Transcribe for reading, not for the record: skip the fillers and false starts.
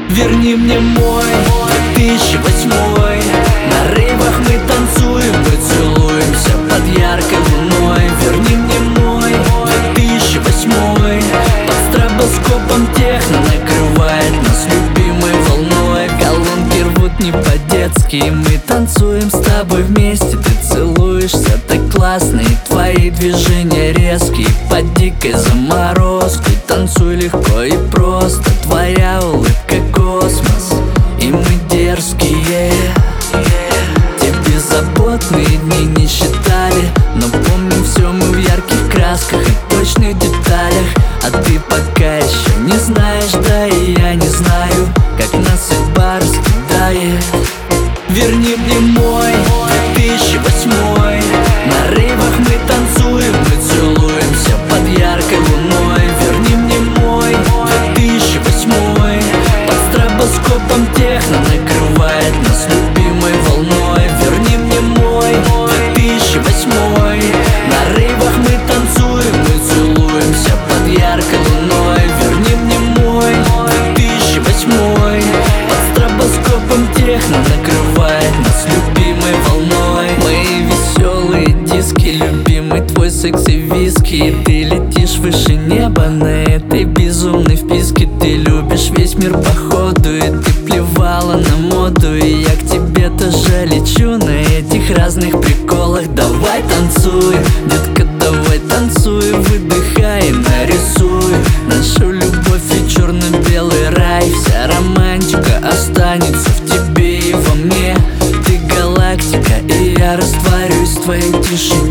Верни мне мой 2008. На рейвах мы танцуем, мы целуемся под яркой луной. Верни мне мой 2008. Под стробоскопом техно накрывает нас любимой волной. Колонки рвут не по-детски, мы танцуем с тобой вместе. Ты целуешься так классно, и твои движения резкие под дикой заморозкой. Танцуй легко и просто, твоя улыбка космос, и мы дерзкие. Те беззаботные дни не считали, но помним все мы в ярких красках и точных деталях. А ты пока еще не знаешь, да и я не знаю, как нас судьба раскидает. Верни мне мой 2008. На рейвах мы танцуем, мы целуемся под яркой луной. Верни мне мой 2008. Под стробоскопом техно накрывает нас любимой волной. Верни мне мой 2008. На рейвах мы танцуем, мы целуемся под яркой луной. Верни мне мой 2008. Под стробоскопом техно накрывает нас любимой волной. Мои веселые диски, любимый твой секси-виски. Ты летишь выше неба на этой безумной вписке. Ты любишь весь мир походу, и ты плевала на моду. И я к тебе тоже лечу на этих разных приколах. Давай танцуй, детка, давай танцуй. Выдыхай и нарисуй нашу любовь и черно-белый рай. Вся романтика останется в тебе и во мне. Ты галактика, и я растворюсь в твоей тишине.